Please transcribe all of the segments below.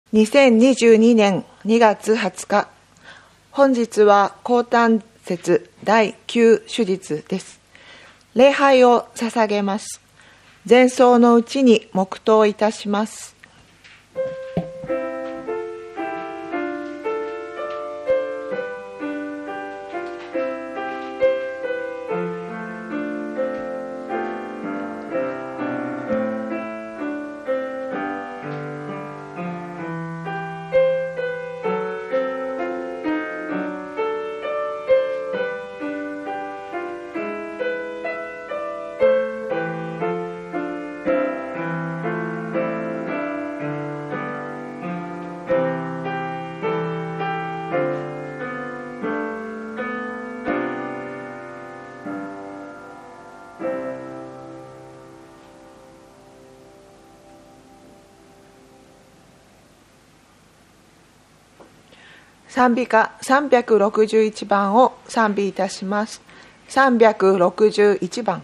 2022年2月20日、本日は降誕節第9主日です。礼拝を捧げます。前奏のうちに黙祷いたします。賛美歌361番を賛美いたします。361番。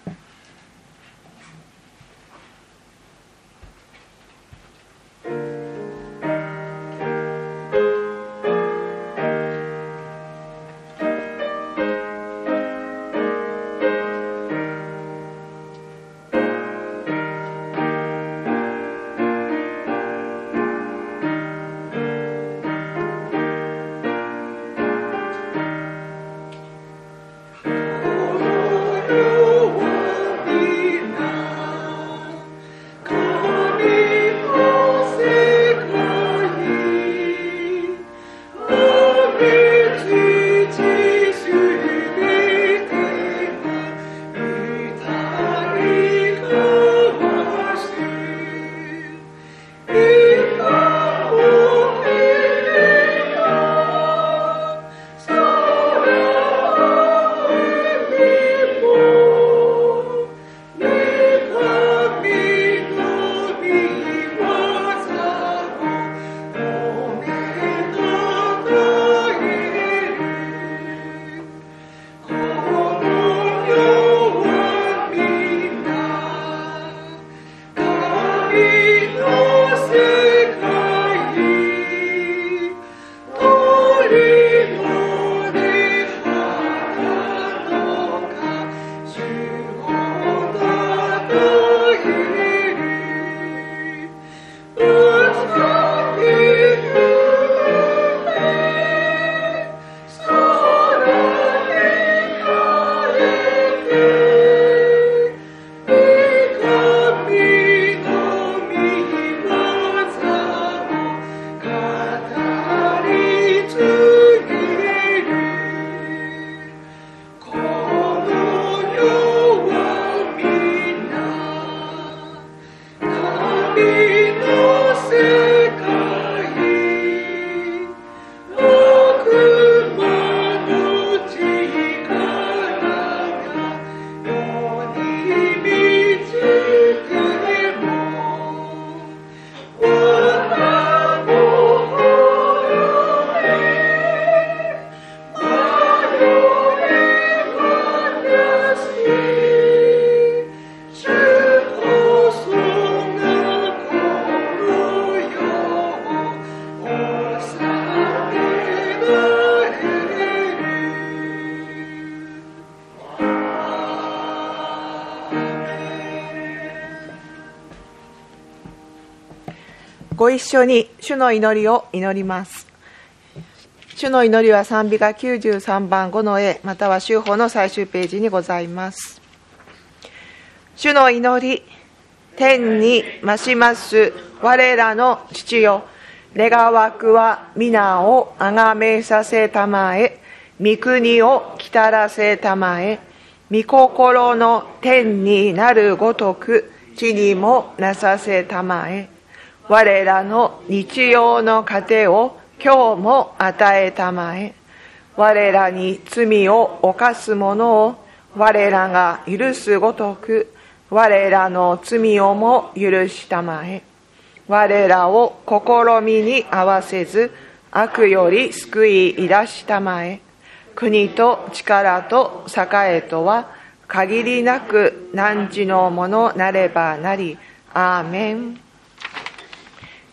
ご一緒に主の祈りを祈ります。主の祈りは賛美歌93番5の A または修法の最終ページにございます。主の祈り、天に増します我らの父よ、願わくは皆をあがめさせたまえ、御国を来たらせたまえ、御心の天になるごとく地にもなさせたまえ、我らの日用の糧を今日も与えたまえ、我らに罪を犯す者を我らが許すごとく我らの罪をも許したまえ、我らを試みに合わせず悪より救いいらしたまえ、国と力と栄とは限りなく汝のものなればなり。アーメン。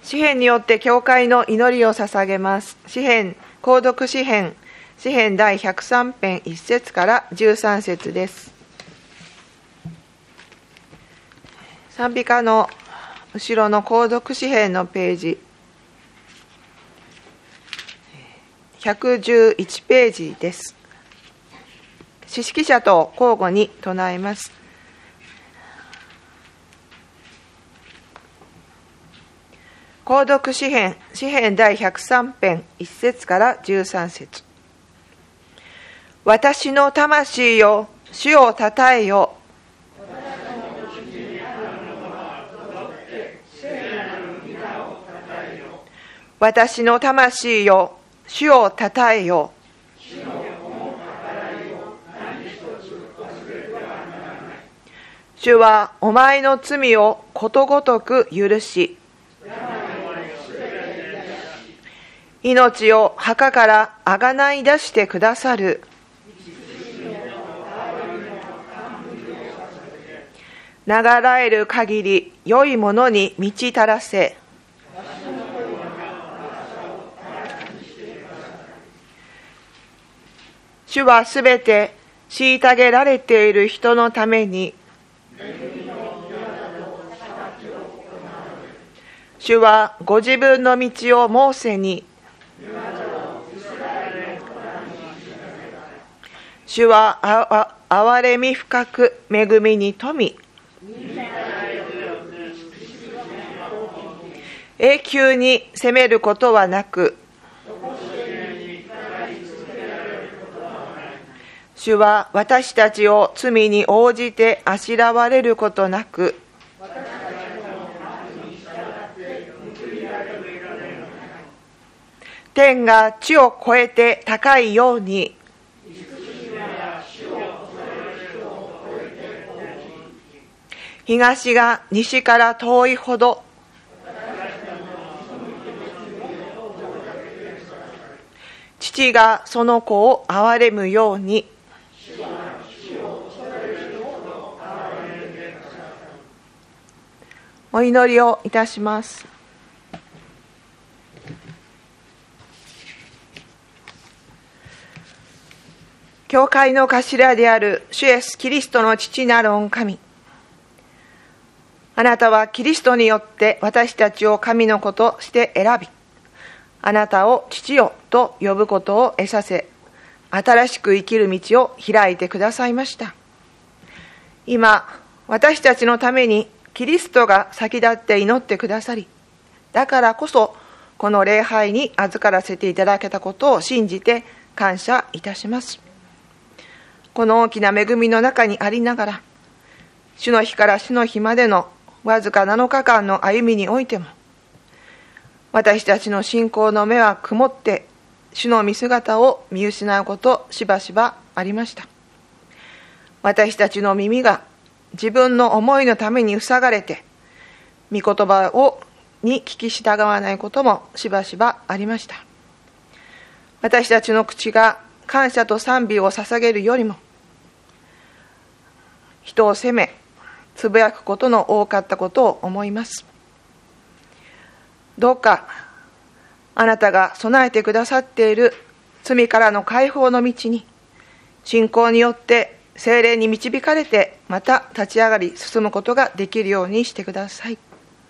詩編によって教会の祈りを捧げます。詩編、購読詩編第103編1節から13節です。賛美歌の後ろの購読詩編のページ、111ページです。詩式者と交互に唱えます。購読詩編第103編1節から13節。私の魂よ、主をたたえよ。私の魂よ、主をたたえよ。主はお前の罪をことごとく許し、命を墓からあがない出してくださる。流らえる限り良いものに満ち足らせ、主はすべて虐げられている人のために、主はご自分の道をモーセに、主は憐れみ深く恵みに富み、永久に責めることはなく、主は私たちを罪に応じてあしらわれることなく、天が地を越えて高いように、東が西から遠いほど、父がその子を憐れむように、お祈りをいたします。教会の頭である主イエスキリストの父なる御神、あなたはキリストによって私たちを神の子として選び、あなたを父よと呼ぶことを得させ、新しく生きる道を開いてくださいました。今、私たちのためにキリストが先立って祈ってくださり、だからこそこの礼拝に預からせていただけたことを信じて感謝いたします。この大きな恵みの中にありながら、主の日から主の日までのわずか7日間の歩みにおいても、私たちの信仰の目は曇って主の御姿を見失うことしばしばありました。私たちの耳が自分の思いのために塞がれて、御言葉に聞き従わないこともしばしばありました。私たちの口が感謝と賛美を捧げるよりも、人を責め、つぶやくことの多かったことを思います。どうか、あなたが備えてくださっている罪からの解放の道に、信仰によって聖霊に導かれて、また立ち上がり進むことができるようにしてください。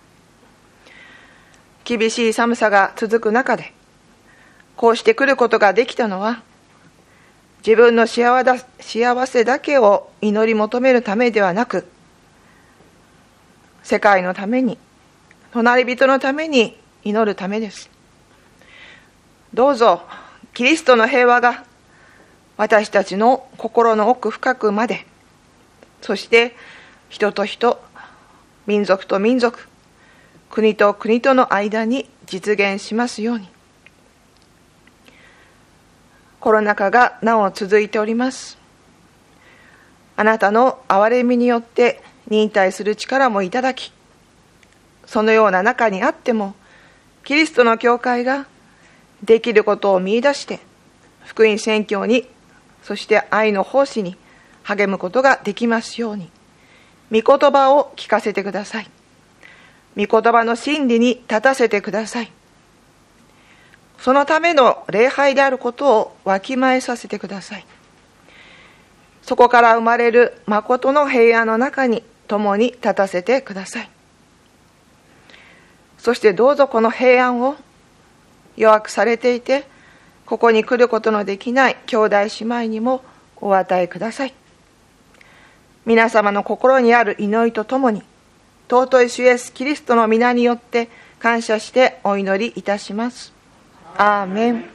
厳しい寒さが続く中で、こうして来ることができたのは、自分の幸せだけを祈り求めるためではなく、世界のために、隣人のために祈るためです。どうぞキリストの平和が私たちの心の奥深くまで、そして人と人、民族と民族、国と国との間に実現しますように。コロナ禍がなお続いております。あなたの憐れみによって忍耐する力もいただき、そのような中にあっても、キリストの教会ができることを見出して、福音宣教に、そして愛の奉仕に励むことができますように、御言葉を聞かせてください。 御言葉の真理に立たせてください。そのための礼拝であることをわきまえさせてください。そこから生まれる誠の平安の中に共に立たせてください。そしてどうぞこの平安を弱くされていて、ここに来ることのできない兄弟姉妹にもお与えください。皆様の心にある祈りとともに、尊い主イエスキリストの皆によって感謝してお祈りいたします。アーメン。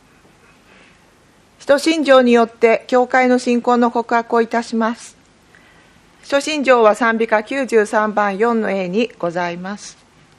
使徒信条によって教会の信仰の告白をいたします。使徒信条は賛美歌93番4の A にございます。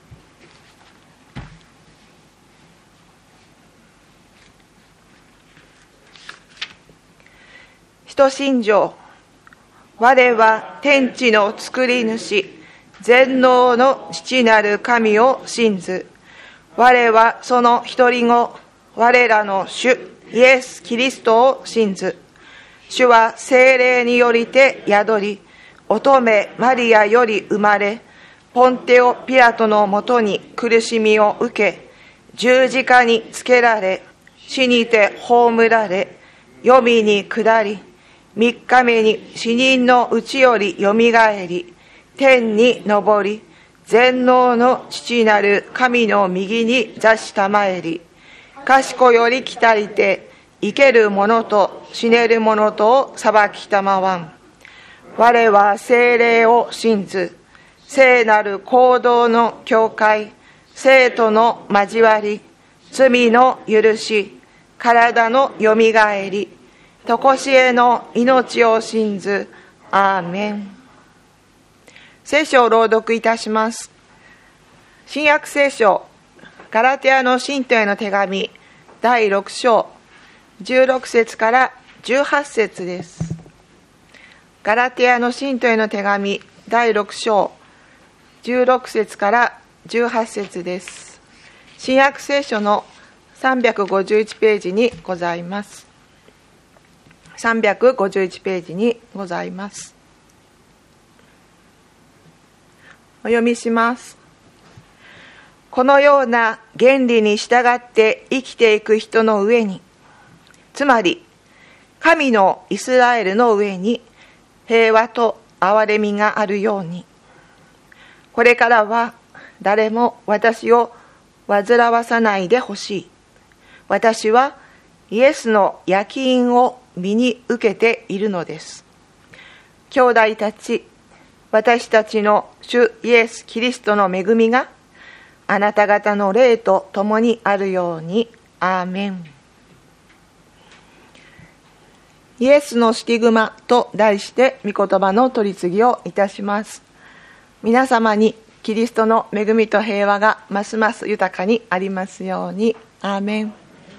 使徒信条。我は天地の作り主、全能の父なる神を信ず。我はその一人子、我らの主イエス・キリストを信ず。主は聖霊によりて宿り、乙女マリアより生まれ、ポンテオ・ピラトのもとに苦しみを受け、十字架につけられ、死にて葬られ、黄泉に下り、3日目に死人のうちよりよみがえり、天に昇り、全能の父なる神の右に座したまえり、賢より来たりて、生ける者と死ねる者とを裁きたまわん。我は聖霊を信ず、聖なる行動の教会、生徒の交わり、罪の許し、体のよみがえり、とこしえの命を信ず。アーメン。聖書を朗読いたします。新約聖書、ガラテヤの信徒への手紙、第6章、16節から18節です。ガラテヤの信徒への手紙、第6章、16節から18節です。新約聖書の351ページにございます。351ページにございます。お読みします。このような原理に従って生きていく人の上に、つまり神のイスラエルの上に平和と憐れみがあるように、これからは誰も私を煩わさないでほしい。私はイエスの焼き印を身に受けているのです。兄弟たち、私たちの主イエス・キリストの恵みがあなた方の霊と共にあるように。アーメン。イエスのスティグマと題して御言葉の取り次ぎをいたします。皆様にキリストの恵みと平和がますます豊かにありますように。アーメン。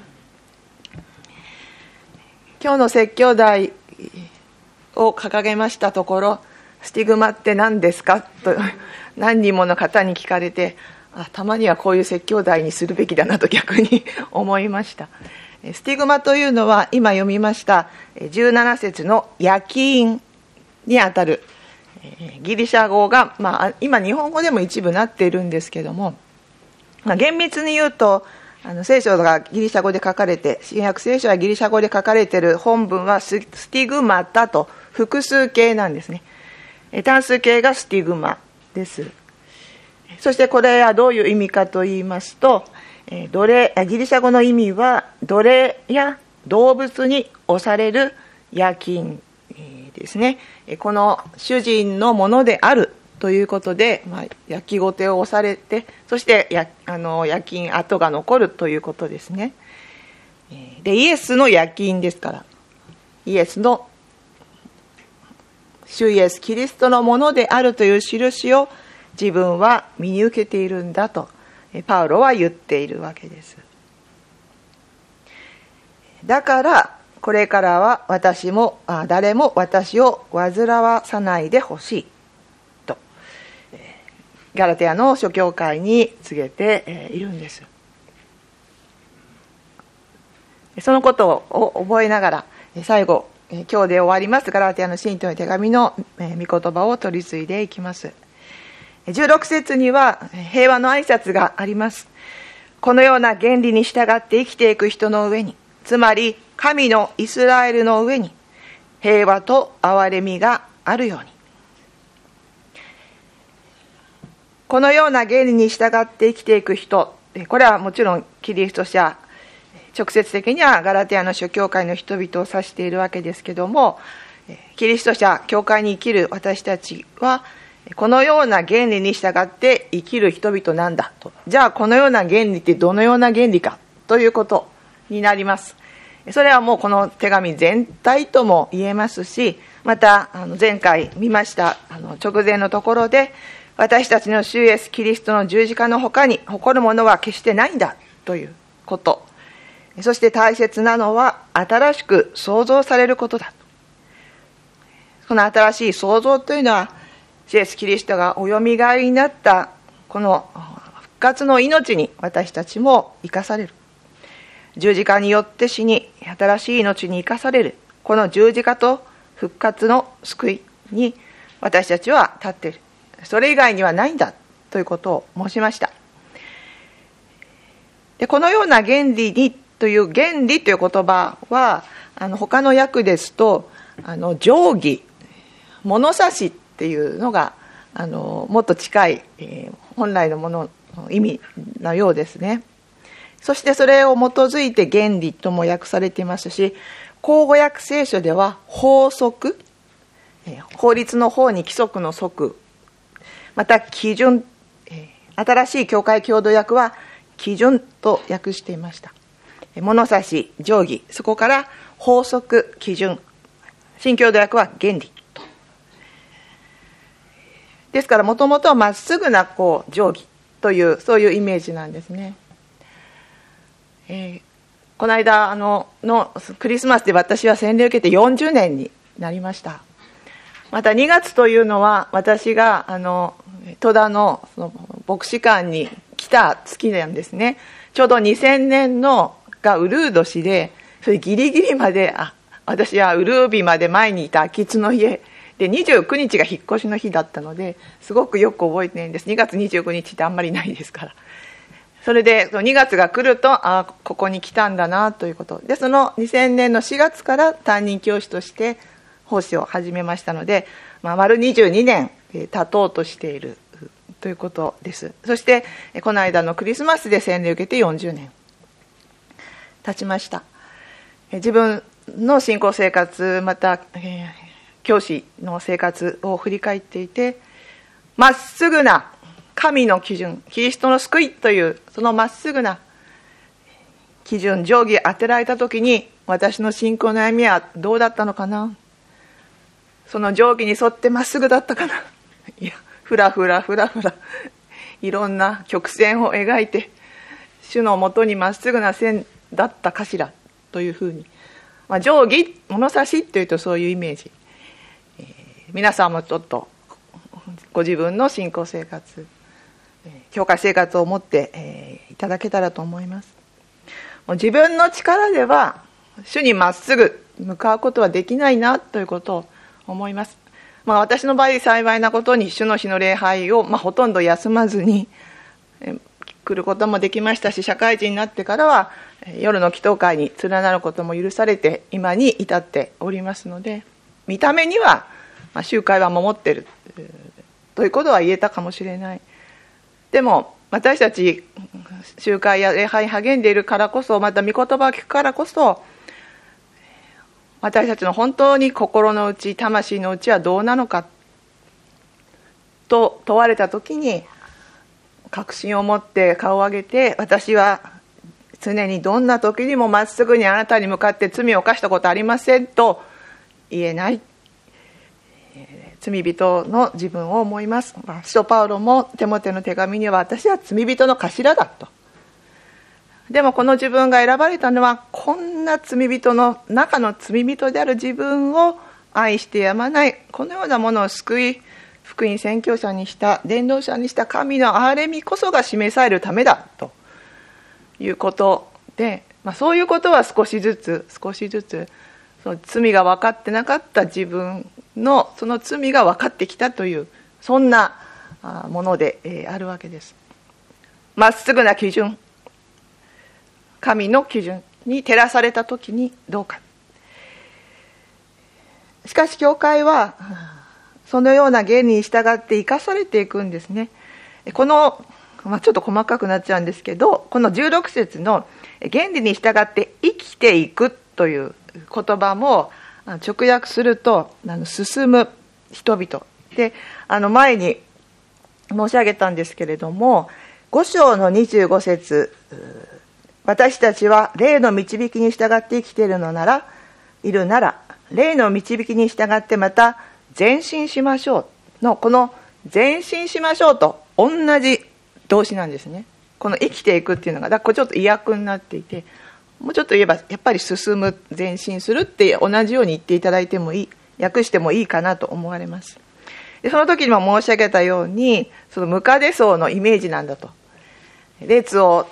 今日の説教題を掲げましたところ、スティグマって何ですかと何人もの方に聞かれて、たまにはこういう説教題にするべきだなと逆に思いました。スティグマというのは今読みました17節の焼き印にあたるギリシャ語が、今日本語でも一部なっているんですけども、厳密に言うと聖書がギリシャ語で書かれて、新約聖書はギリシャ語で書かれている本文はスティグマタと複数形なんですね。単数形がスティグマです。そしてこれはどういう意味かと言いますと、ギリシャ語の意味は奴隷や動物に押される夜勤ですね。この主人のものであるということで、焼きごてを押されて、そして夜勤跡が残るということですね。で、イエスの夜勤ですから、イエスの主イエスキリストのものであるという印を自分は身に受けているんだとパウロは言っているわけです。だからこれからは誰も私を煩わさないでほしいとガラテヤの諸教会に告げているんです。そのことを覚えながら最後今日で終わりますガラテヤの信徒の手紙の御言葉を取り継いでいきます。 16節には平和の挨拶があります。このような原理に従って生きていく人の上に、つまり神のイスラエルの上に平和と憐れみがあるように。このような原理に従って生きていく人、これはもちろんキリスト者、直接的にはガラテヤの諸教会の人々を指しているわけですけども、キリスト者、教会に生きる私たちはこのような原理に従って生きる人々なんだと。じゃあこのような原理ってどのような原理かということになります。それはもうこの手紙全体とも言えますし、また前回見ました直前のところで、私たちの主イエスキリストの十字架の他に誇るものは決してないんだということ。そして大切なのは新しく創造されることだ。この新しい創造というのは、主イエスキリストがおよみがえりになったこの復活の命に私たちも生かされる。十字架によって死に新しい命に生かされる。この十字架と復活の救いに私たちは立っている。それ以外にはないんだということを申しました。で、このような原理にという原理という言葉は他の訳ですと定規、物差しっていうのがもっと近い、本来のものの意味のようですね。そしてそれを基づいて原理とも訳されていますし、口語訳聖書では法則、法律の法に規則の則、また基準、新しい教会共同訳は基準と訳していました。物差し、定規、そこから法則、基準、新共同訳は原理と。ですからもともとはまっすぐな定規というそういうイメージなんですね。この間のクリスマスで私は洗礼を受けて40年になりました。また2月というのは私が戸田の牧師館に来た月なんですね。ちょうど2000年のがウルー年で、それギリギリまで私はウルー日まで前にいた秋津の家で29日が引っ越しの日だったので、すごくよく覚えてるんです。2月29日ってあんまりないですから。それで2月が来るとここに来たんだなということで、その2000年の4月から担任教師として奉仕を始めましたので、丸22年経とうとしているということです。そしてこの間のクリスマスで洗礼を受けて40年経ちました。自分の信仰生活、また教師の生活を振り返っていて、まっすぐな神の基準、キリストの救いというそのまっすぐな基準、定規当てられた時に、私の信仰の歩みはどうだったのかな。その定規に沿ってまっすぐだったかな。いや、ふらふらいろんな曲線を描いて主のもとにまっすぐな線だったかしらというふうに、定規、物差しというとそういうイメージ、皆さんもちょっとご自分の信仰生活、教会生活を持って、いただけたらと思います。もう自分の力では主にまっすぐ向かうことはできないなということを思います。私の場合幸いなことに主の日の礼拝を、ほとんど休まずに来ることもできましたし、社会人になってからは夜の祈祷会に連なることも許されて今に至っておりますので、見た目には集会は守っているということは言えたかもしれない。でも私たち集会や礼拝に励んでいるからこそ、また御言葉を聞くからこそ、私たちの本当に心の内、魂の内はどうなのかと問われた時に、確信を持って顔を上げて、私は常にどんな時にもまっすぐにあなたに向かって罪を犯したことありませんと言えない罪人の自分を思います。使徒パウロもテモテの手紙には、私は罪人の頭だと。でもこの自分が選ばれたのは、こんな罪人の中の罪人である自分を愛してやまない、このようなものを救い福音宣教者にした、伝道者にした神の憐れみこそが示されるためだということで、そういうことは少しずつその罪が分かってなかった自分のその罪が分かってきたという、そんなものであるわけです。まっすぐな基準、神の基準に照らされたときにどうか。しかし教会はそのような原理に従って生かされていくんですね。この、ちょっと細かくなっちゃうんですけど、この16節の原理に従って生きていくという言葉も直訳すると進む人々で、前に申し上げたんですけれども、5章の25節、私たちは霊の導きに従って生きているなら霊の導きに従ってまた前進しましょうの、この前進しましょうと同じ動詞なんですね。この生きていくっていうのが、だからこれちょっと意訳になっていて、もうちょっと言えばやっぱり進む、前進するって同じように言っていただいてもいい、訳してもいいかなと思われます。でその時にも申し上げたように、そのムカデ層のイメージなんだと。列を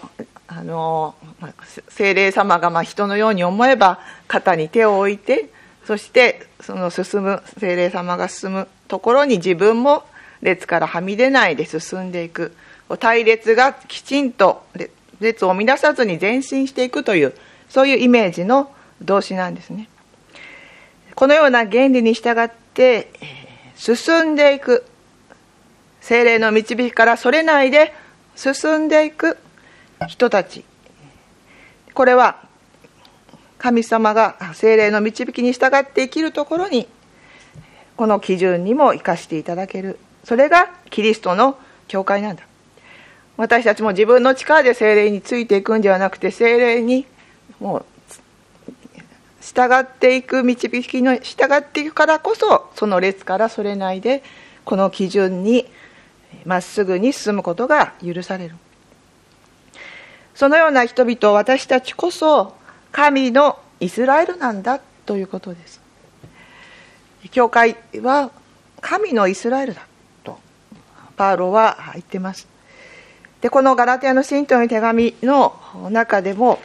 聖霊様が人のように思えば肩に手を置いて、そしてその聖霊様が進むところに自分も列からはみ出ないで進んでいく。隊列がきちんと列を乱さずに前進していくという、そういうイメージの動詞なんですね。このような原理に従って進んでいく、聖霊の導きからそれないで進んでいく人たち、これは神様が聖霊の導きに従って生きるところにこの基準にも生かしていただける、それがキリストの教会なんだ。私たちも自分の力で聖霊についていくんではなくて、聖霊にもう従っていく、導きに従っていくからこそ、その列からそれないでこの基準にまっすぐに進むことが許される。そのような人々、私たちこそ神のイスラエルなんだということです。教会は神のイスラエルだとパウロは言っています。でこのガラテヤの信徒の手紙の中でも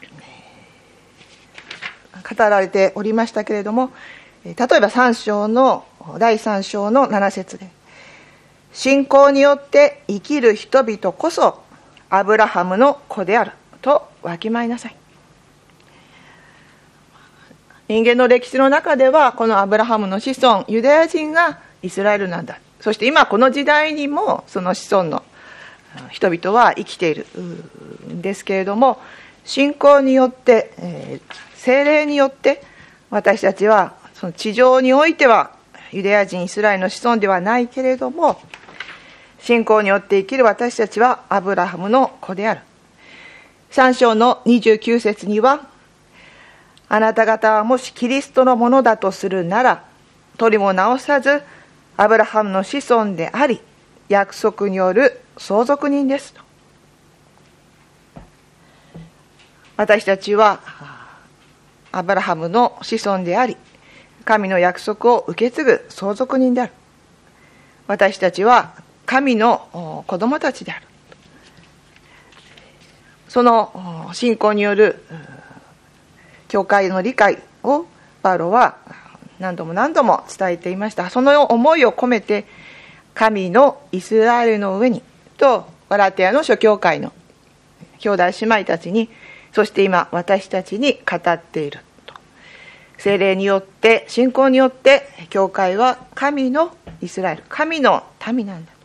語られておりましたけれども、例えば第3章の7節で、信仰によって生きる人々こそアブラハムの子であるとわきまえなさい。人間の歴史の中ではこのアブラハムの子孫ユダヤ人がイスラエルなんだ。そして今この時代にもその子孫の人々は生きているんですけれども、信仰によって聖霊によって私たちはその地上においてはユダヤ人イスラエルの子孫ではないけれども、信仰によって生きる私たちはアブラハムの子である。3章の29節には、あなた方はもしキリストのものだとするなら、取りも直さずアブラハムの子孫であり、約束による相続人ですと。私たちはアブラハムの子孫であり、神の約束を受け継ぐ相続人である。私たちは神の子供たちである。その信仰による教会の理解をパウロは何度も何度も伝えていました。その思いを込めて、神のイスラエルの上にとガラテヤの諸教会の兄弟姉妹たちに、そして今私たちに語っていると。聖霊によって、信仰によって教会は神のイスラエル、神の民なんだと。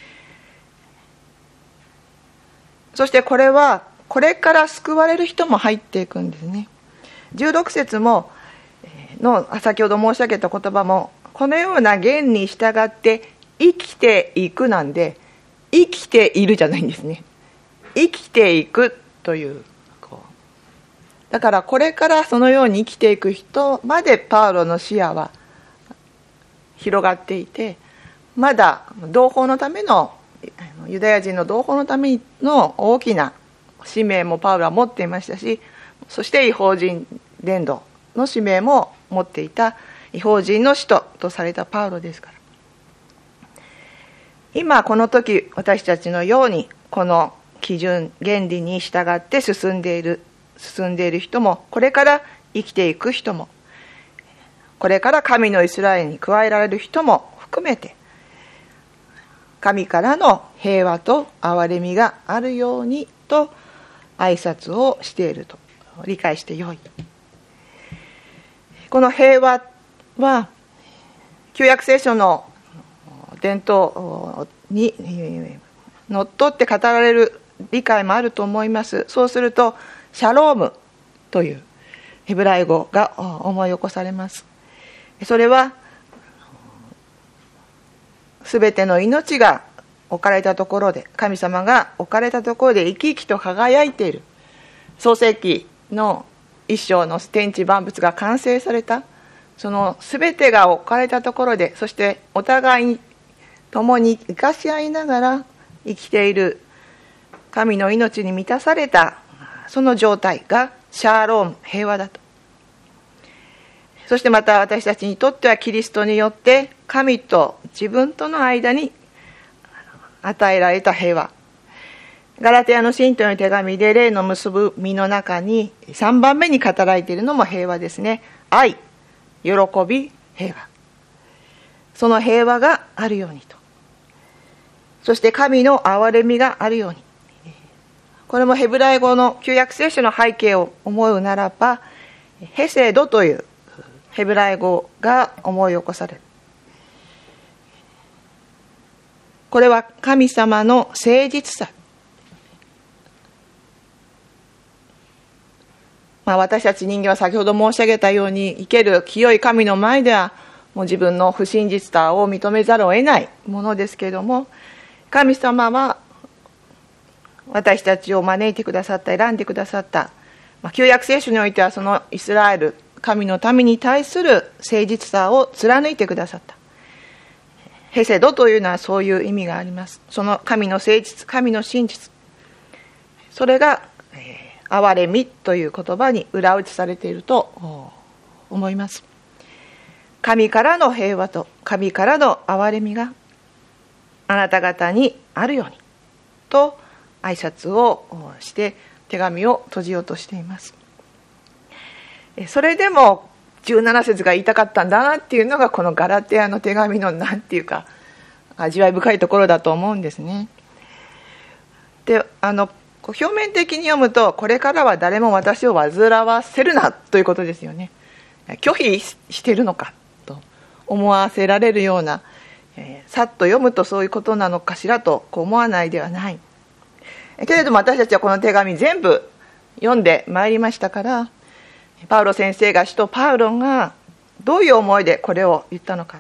そしてこれはこれから救われる人も入っていくんですね。16節もの先ほど申し上げた言葉も、このような原に従って生きていくなんで、生きているじゃないんですね。生きていくという、だからこれからそのように生きていく人までパウロの視野は広がっていて、まだ同胞のための、ユダヤ人の同胞のための大きな使命もパウロは持っていましたし、そして異邦人伝道の使命も持っていた異邦人の使徒とされたパウロですから、今この時私たちのようにこの基準原理に従って進んでいる人も、これから生きていく人も、これから神のイスラエルに加えられる人も含めて、 神からの平和と憐れみがあるようにと挨拶をしていると理解してよい。この平和は旧約聖書の伝統にのっとって語られる理解もあると思います。そうするとシャロームというヘブライ語が思い起こされます。それはすべての命が置かれたところで、神様が置かれたところで生き生きと輝いている。創世記の一章の天地万物が完成された、そのすべてが置かれたところで、そしてお互いに共に生かし合いながら生きている神の命に満たされたその状態がシャーローム、平和だと。そしてまた私たちにとってはキリストによって神と自分との間に与えられた平和。ガラテヤの信徒の手紙で霊の結ぶ実の中に3番目に語られているのも平和ですね。愛、喜び、平和。その平和があるようにと。そして神の憐れみがあるように。これもヘブライ語の旧約聖書の背景を思うならば、ヘセドというヘブライ語が思い起こされる。これは神様の誠実さ。私たち人間は先ほど申し上げたように、生ける清い神の前ではもう自分の不真実さを認めざるを得ないものですけれども、神様は私たちを招いてくださった、選んでくださった、旧約聖書においてはそのイスラエル、神の民に対する誠実さを貫いてくださった。ヘセドというのはそういう意味があります。その神の誠実、神の真実、それが憐れみという言葉に裏打ちされていると思います。神からの平和と神からの憐れみがあなた方にあるようにと挨拶をして手紙を閉じようとしています。それでも17節が言いたかったんだなっていうのがこのガラテヤの手紙のなんていうか味わい深いところだと思うんですね。で、表面的に読むとこれからは誰も私を煩わせるなということですよね。拒否しているのかと思わせられるような、さっと読むとそういうことなのかしらと思わないではない。けれども私たちはこの手紙全部読んでまいりましたから、パウロ先生が使徒パウロがどういう思いでこれを言ったのか。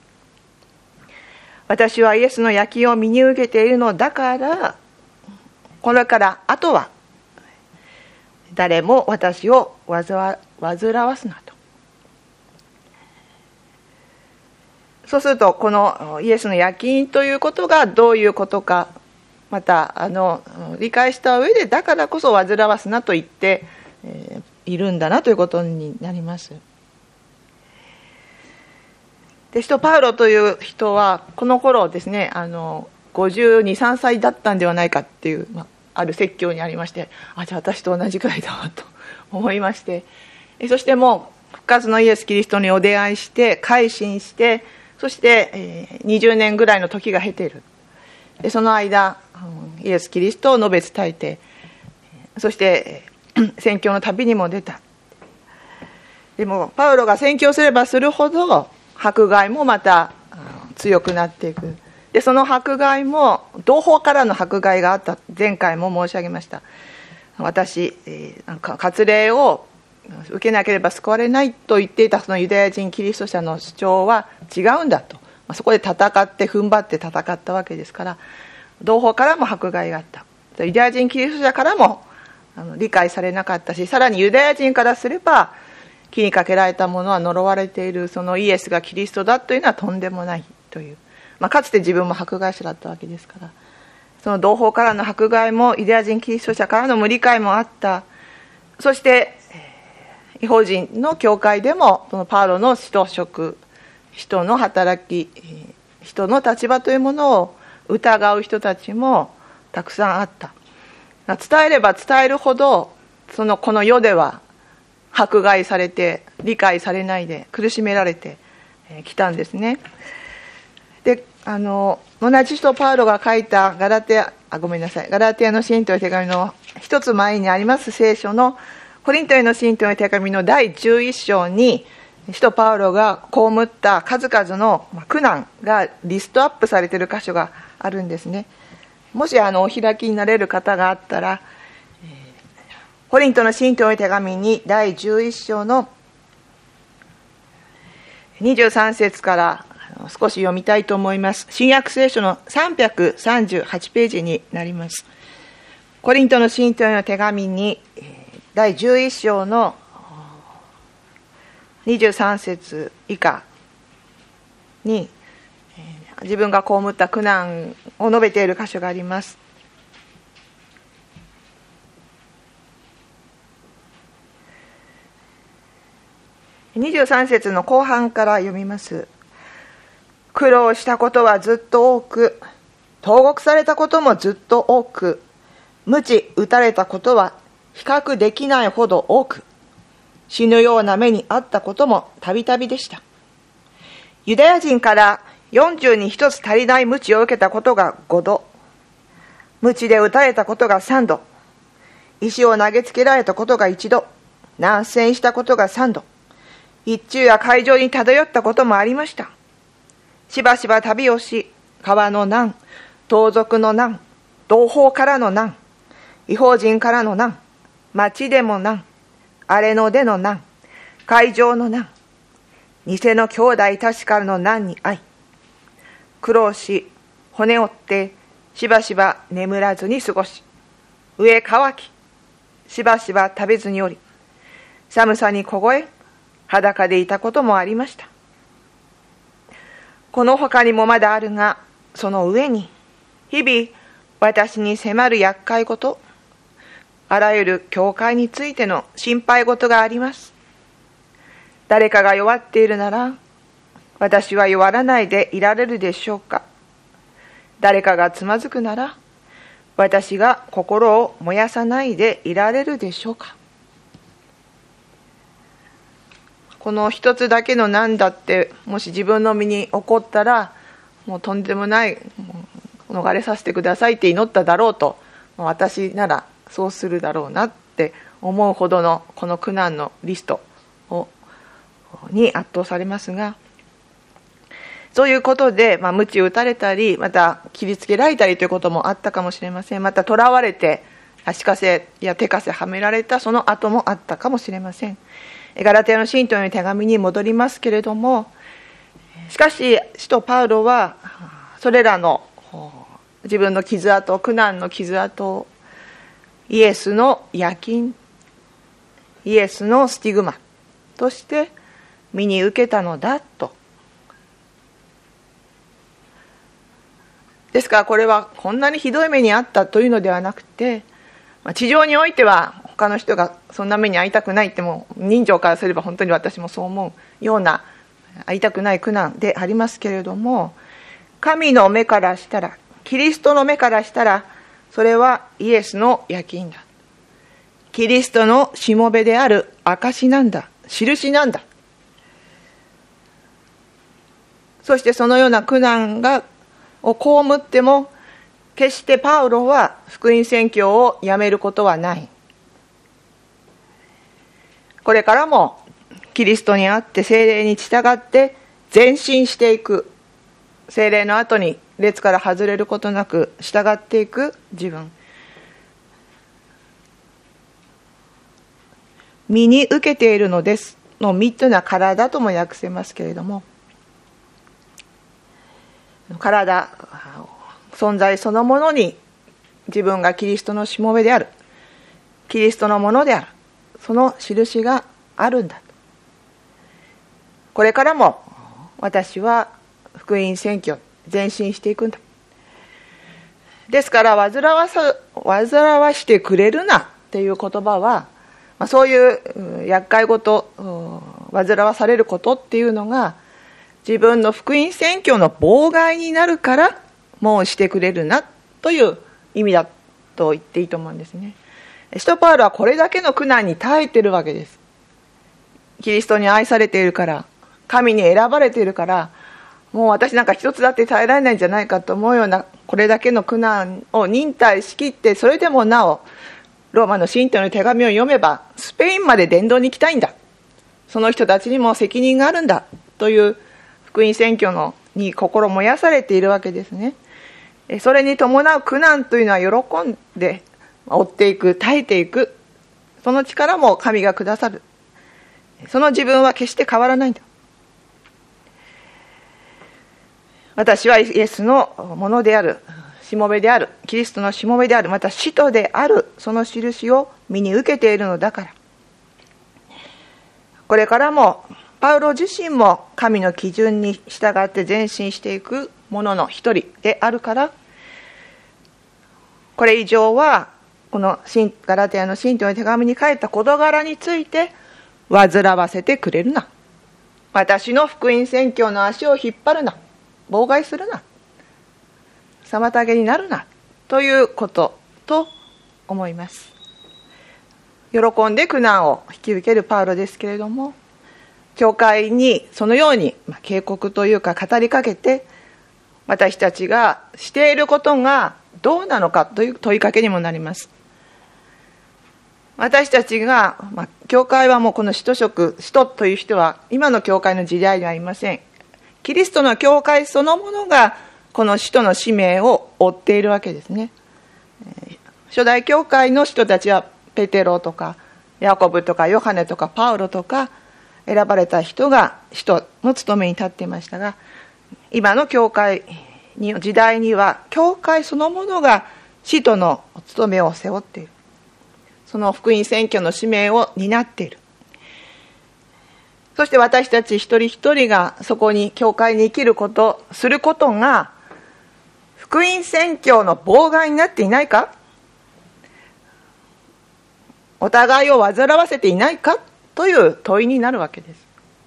私はイエスの焼きを身に受けているのだから、これからあとは誰も私を煩わすなと。そうするとこのイエスの焼きということがどういうことか、また理解した上でだからこそ煩わすなと言っているんだなということになります。で、使徒パウロという人はこの頃ですね、52、3歳だったんではないかっていう、ある説教にありまして、じゃあ私と同じくらいだわと思いまして、そしてもう復活のイエス・キリストにお出会いして改心して、そして20年ぐらいの時が経ている。でその間イエス・キリストを述べ伝えて、そして宣教の旅にも出た。でもパウロが宣教すればするほど迫害もまた強くなっていく。でその迫害も同胞からの迫害があった。前回も申し上げました。私割礼を受けなければ救われないと言っていたそのユダヤ人キリスト者の主張は違うんだと。そこで戦って踏ん張って戦ったわけですから、同胞からも迫害があった。ユダヤ人キリスト者からも理解されなかったし、さらにユダヤ人からすれば木にかけられたものは呪われている、そのイエスがキリストだというのはとんでもないという、かつて自分も迫害者だったわけですから、その同胞からの迫害もユダヤ人キリスト者からの無理解もあった。そして異邦人の教会でもそのパウロの使徒職、人の働き、人の立場というものを疑う人たちもたくさんあった。伝えれば伝えるほどこの世では迫害されて理解されないで苦しめられてきたんですね。で同じ使徒パウロが書いたガラテヤの信徒の手紙の一つ前にあります聖書のコリントへの信徒の手紙の第11章に、使徒パウロが被った数々の苦難がリストアップされている箇所があるんですね。もしお開きになれる方があったら、コリントの信徒の手紙に第11章の23節から少し読みたいと思います。新約聖書の338ページになります。コリントの信徒への手紙に第11章の23節以下に自分が被った苦難を述べている箇所があります。23節の後半から読みます。苦労したことはずっと多く、投獄されたこともずっと多く、鞭打たれたことは比較できないほど多く、死ぬような目にあったこともたびたびでした。ユダヤ人から40に一つ足りない鞭を受けたことが5度、鞭で打たれたことが3度、石を投げつけられたことが1度、難戦したことが3度、一昼や海上に漂ったこともありました。しばしば旅をし、川の難、盗賊の難、同胞からの難、異邦人からの難、町でも難、荒れ野での難、海上の難、偽の兄弟たちからの難に遭い、苦労し、骨折って、しばしば眠らずに過ごし、飢え渇き、しばしば食べずにおり、寒さに凍え、裸でいたこともありました。この他にもまだあるが、その上に、日々私に迫る厄介事、あらゆる教会についての心配事があります。誰かが弱っているなら、私は弱らないでいられるでしょうか。誰かがつまずくなら、私が心を燃やさないでいられるでしょうか。この一つだけの難だって、もし自分の身に起こったら、もうとんでもない、逃れさせてくださいって祈っただろうと、私ならそうするだろうなって思うほどのこの苦難のリストに圧倒されますが、そういうことで、鞭打たれたり、また切りつけられたりということもあったかもしれません。また囚われて足かせや手かせはめられたその後もあったかもしれません。ガラテヤの信徒の手紙に戻りますけれども、しかし使徒パウロはそれらの自分の傷跡、苦難の傷跡をイエスの夜勤、イエスのスティグマとして身に受けたのだと。ですからこれはこんなにひどい目にあったというのではなくて、地上においては他の人がそんな目に遭いたくないって、もう人情からすれば本当に私もそう思うような遭いたくない苦難でありますけれども、神の目からしたら、キリストの目からしたら、それはイエスの夜勤だ。キリストのしもべである証なんだ、印なんだ。そしてそのような苦難を被っても、決してパウロは福音宣教をやめることはない。これからもキリストにあって聖霊に従って前進していく、聖霊の後に列から外れることなく従っていく自分、身に受けているのですの身というのは体とも訳せますけれども、体、存在そのものに自分がキリストのしもべである、キリストのものである、その印があるんだ。これからも私は福音宣教前進していくんだ。ですから煩わしてくれるなっていう言葉は、そういう厄介事、煩わされることっていうのが自分の福音宣教の妨害になるからもうしてくれるなという意味だと言っていいと思うんですね。使徒パウロはこれだけの苦難に耐えているわけです。キリストに愛されているから、神に選ばれているから、 もう私なんか一つだって耐えられないんじゃないかと思うようなこれだけの苦難を忍耐しきって、それでもなおローマの信徒の手紙を読めばスペインまで伝道に行きたいんだ、その人たちにも責任があるんだという福音宣教に心燃やされているわけですね。それに伴う苦難というのは喜んで追っていく、耐えていく、その力も神がくださる。その自分は決して変わらないんだ。私はイエスのものである、しもべである、キリストのしもべである、また使徒である、その印を身に受けているのだから、これからもパウロ自身も神の基準に従って前進していく者の一人であるから、これ以上はこのガラテヤの信徒の手紙に書いた事柄について煩わせてくれるな、私の福音宣教の足を引っ張るな、妨害するな、妨げになるなということと思います。喜んで苦難を引き受けるパウロですけれども、教会にそのように警告というか語りかけて、私たちがしていることがどうなのかという問いかけにもなります。私たちが、教会はもうこの使徒という人は今の教会の時代ではありません。キリストの教会そのものがこの使徒の使命を負っているわけですね。初代教会の人たちはペテロとかヤコブとかヨハネとかパウロとか選ばれた人が使徒の務めに立っていましたが、今の教会の時代には教会そのものが使徒の務めを背負っている、その福音宣教の使命を担っている。そして私たち一人一人がそこに教会に生きること、することが福音宣教の妨害になっていないか、お互いを煩わせていないかという問いになるわけです。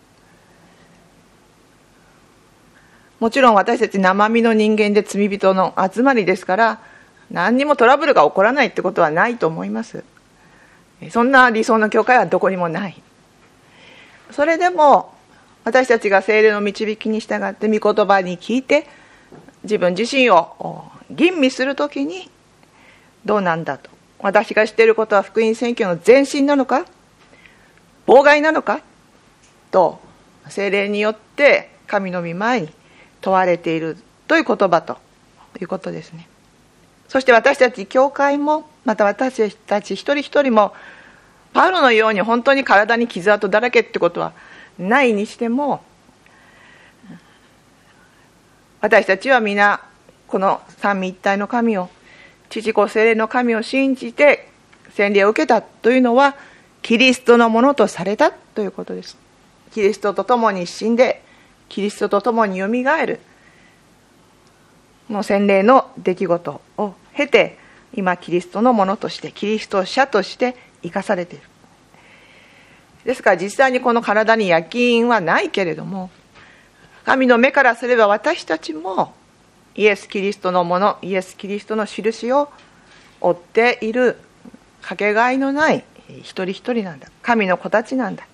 もちろん私たち生身の人間で罪人の集まりですから、何にもトラブルが起こらないってことはないと思います。そんな理想の教会はどこにもない。それでも私たちが聖霊の導きに従って御言葉に聞いて自分自身を吟味するときに、どうなんだと、私が知っていることは福音宣教の前進なのか妨害なのかと聖霊によって神の御前に問われているという言葉ということですね。そして私たち教会も、また私たち一人一人もパウロのように本当に体に傷跡だらけってことはないにしても、私たちは皆この三位一体の神を、父子聖霊の神を信じて洗礼を受けたというのはキリストのものとされたということです。キリストと共に死んでキリストと共によみがえるの洗礼の出来事を経て、今キリストのものとしてキリスト者として生かされている。ですから実際にこの体に焼き印はないけれども、神の目からすれば私たちもイエス・キリストのもの、イエス・キリストの印を追っている、かけがえのない一人一人なんだ。神の子たちなんだ。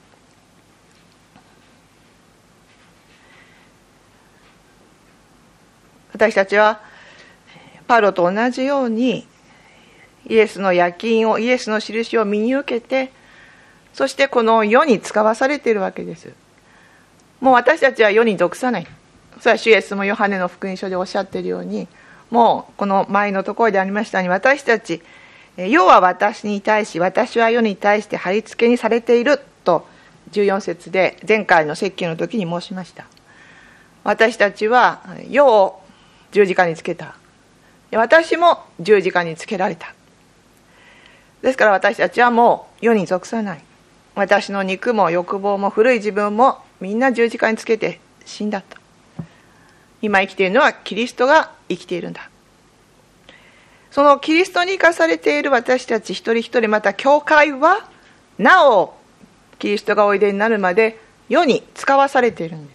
私たちはパウロと同じようにイエスの焼き印を、イエスの印を身に受けて、そしてこの世に使わされているわけです。もう私たちは世に属さない。それは主イエスもヨハネの福音書でおっしゃっているように、もうこの前のところでありましたように、私たち、世は私に対し、私は世に対して貼り付けにされていると14節で前回の説教の時に申しました。私たちは世を十字架につけた。私も十字架につけられた。ですから私たちはもう世に属さない。私の肉も欲望も古い自分もみんな十字架につけて死んだと。今生きているのはキリストが生きているんだ。そのキリストに生かされている私たち一人一人、また教会はなおキリストがおいでになるまで世に使わされているんです。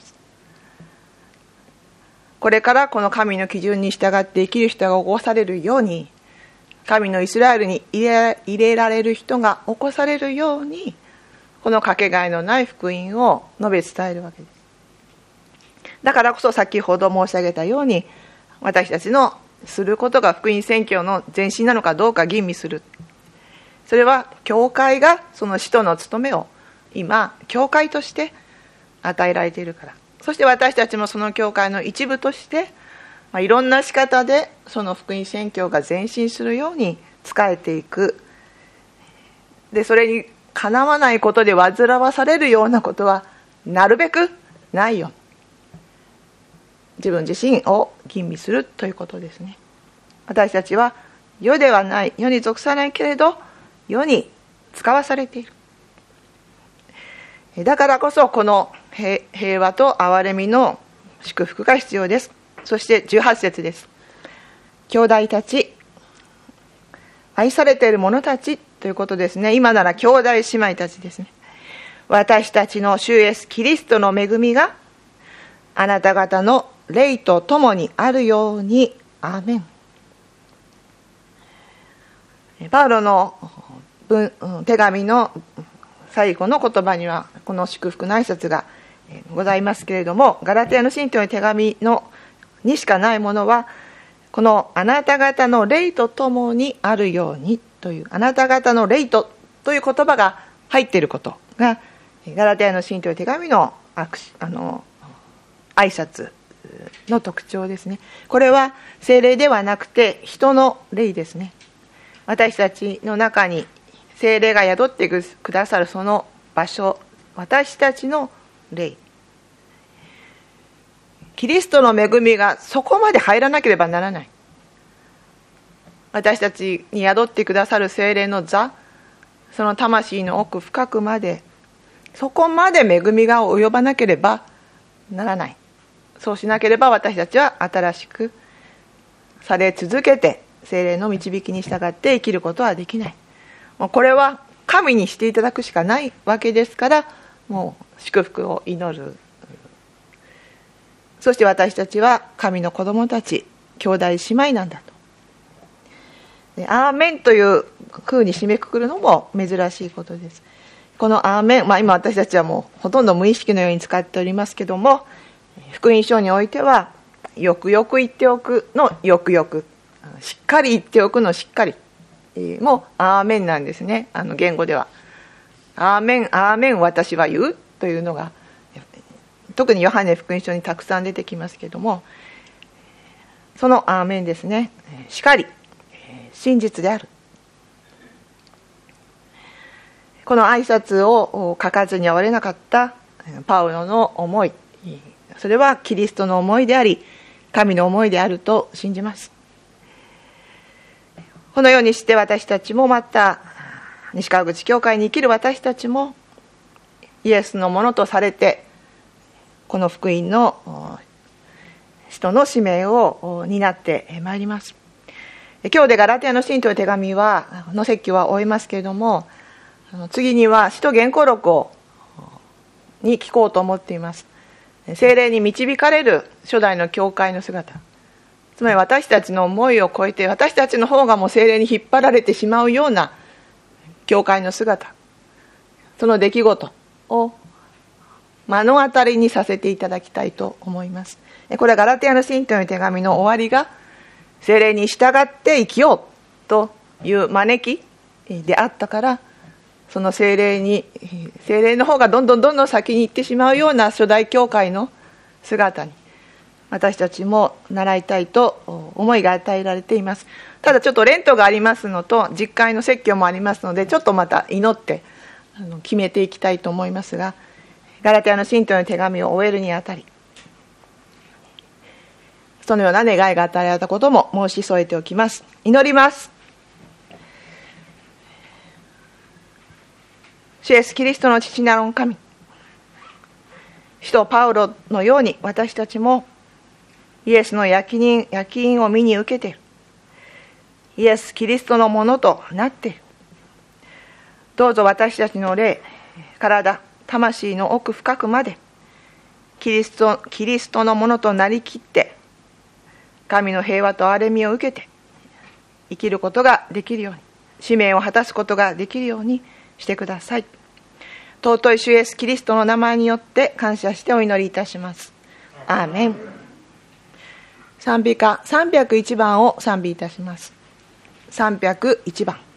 これからこの神の基準に従って生きる人が起こされるように、神のイスラエルに入れられる人が起こされるように、このかけがえのない福音を述べ伝えるわけです。 だからこそ先ほど申し上げたように、私たちのすることが福音宣教の前進なのかどうか吟味する。それは教会がその使徒の務めを今教会として与えられているから。そして私たちもその教会の一部として、いろんな仕方でその福音宣教が前進するように仕えていく。でそれにかなわないことで煩わされるようなことはなるべくないように、自分自身を吟味するということですね。私たちは世ではない、世に属さないけれど世に使わされている。だからこそこの平和と憐れみの祝福が必要です。そして18節です。兄弟たち、愛されている者たちということですね。今なら兄弟姉妹たちですね。私たちの主イエスキリストの恵みがあなた方の霊とともにあるように。アーメン。パウロの手紙の最後の言葉にはこの祝福の挨拶がございますけれども、ガラテヤの信徒の手紙にしかないものは、このあなた方の霊とともにあるようにという、あなた方の霊という言葉が入っていることがガラテヤの信徒の手紙の挨拶の特徴ですね。これは聖霊ではなくて人の霊ですね。私たちの中に聖霊が宿ってくださるその場所、私たちの霊、キリストの恵みがそこまで入らなければならない。私たちに宿ってくださる聖霊の座、その魂の奥深くまで、そこまで恵みが及ばなければならない。そうしなければ私たちは新しくされ続けて聖霊の導きに従って生きることはできない。もうこれは神にしていただくしかないわけですから、もう祝福を祈る。そして私たちは神の子供たち、兄弟姉妹なんだと。アーメンという風に締めくくるのも珍しいことです。このアーメン、今私たちはもうほとんど無意識のように使っておりますけども、福音書においてはよくよく言っておくのよくよく、しっかり言っておくのしっかりもアーメンなんですね。言語ではアーメンアーメン私は言うというのが特にヨハネ福音書にたくさん出てきますけども、そのアーメンですね。しかり真実である。この挨拶を書かずには終われなかったパウロの思い、それはキリストの思いであり神の思いであると信じます。このようにして私たちもまた西川口教会に生きる私たちもイエスのものとされてこの福音の使徒の使命を担ってまいります。今日でガラテヤの信徒の手紙の説教は終えますけれども、次には使徒言行録に聞こうと思っています。聖霊に導かれる初代の教会の姿、つまり私たちの思いを超えて私たちの方がもう聖霊に引っ張られてしまうような教会の姿、その出来事を目の当たりにさせていただきたいと思います。これはガラテヤの信徒の手紙の終わりが聖霊に従って生きようという招きであったから、その聖霊の方がどんどん先に行ってしまうような初代教会の姿に私たちも習いたいと思いが与えられています。ただちょっとレントがありますのと実会の説教もありますので、ちょっとまた祈って決めていきたいと思いますが、ガラテヤの信徒の手紙を終えるにあたり、そのような願いが与えられたことも申し添えておきます。祈ります。主イエスキリストの父なる神、使徒パウロのように私たちもイエスの焼き印を身に受けている。イエスキリストのものとなっている。どうぞ私たちの霊、体、魂の奥深くまでキリストのものとなりきって神の平和と憐れみを受けて生きることができるように、使命を果たすことができるようにしてください。尊い主イエスキリストの名前によって感謝してお祈りいたします。 アーメン。賛美歌301番を賛美いたします。301番。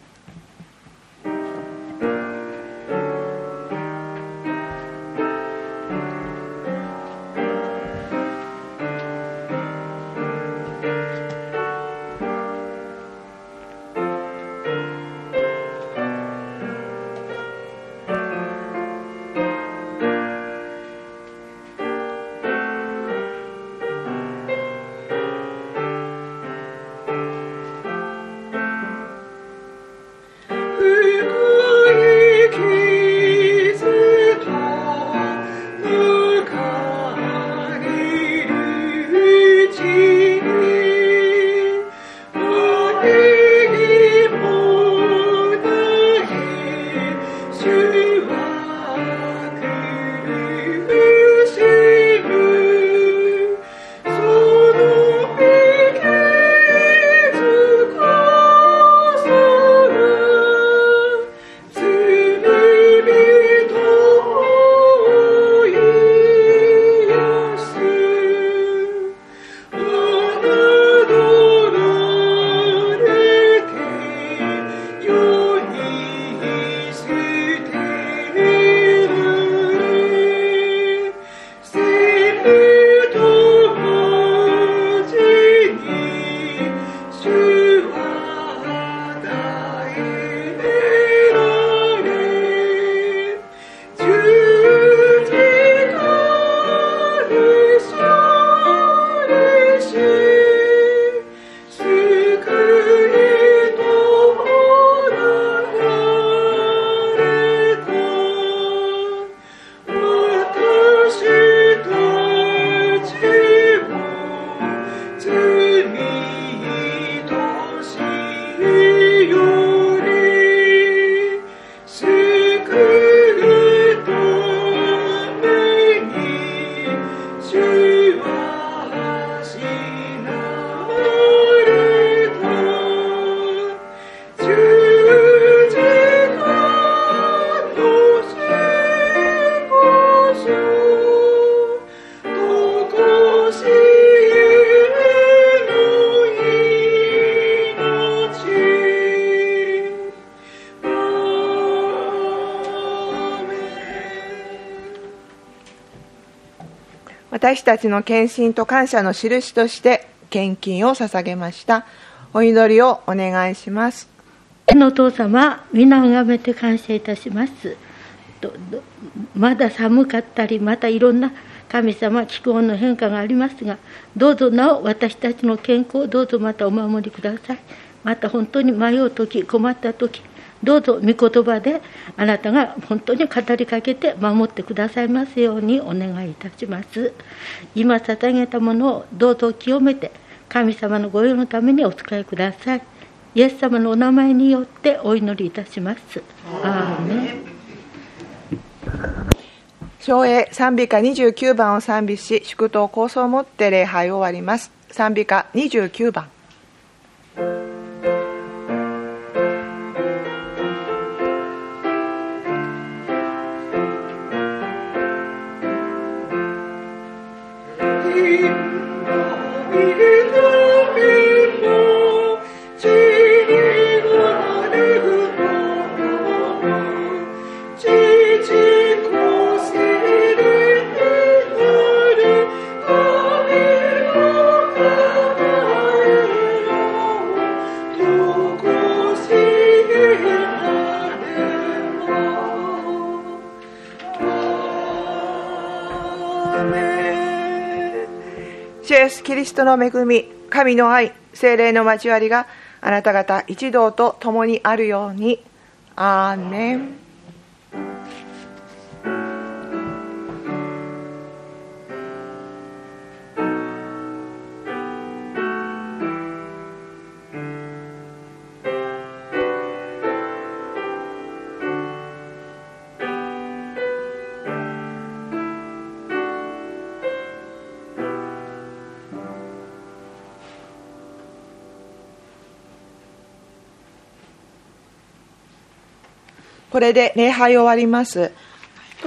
私たちの献身と感謝の印として献金を捧げました。お祈りをお願いします。 天のお父様、皆をあがめて感謝いたします。まだ寒かったり、またいろんな神様気候の変化がありますが、どうぞなお私たちの健康をどうぞまたお守りください。また本当に迷うとき、困ったとき、どうぞ御言葉であなたが本当に語りかけて守ってくださいますようにお願いいたします。今捧げたものをどうぞ清めて神様のご用のためにお使いください。イエス様のお名前によってお祈りいたします。アーメン。 唱詠賛美歌29番を賛美し、祝祷構想をもって礼拝を終わります。賛美歌29番。主イエスキリストの恵み、神の愛、聖霊の交わりがあなた方一同と共にあるように。アーメン。これで礼拝終わります。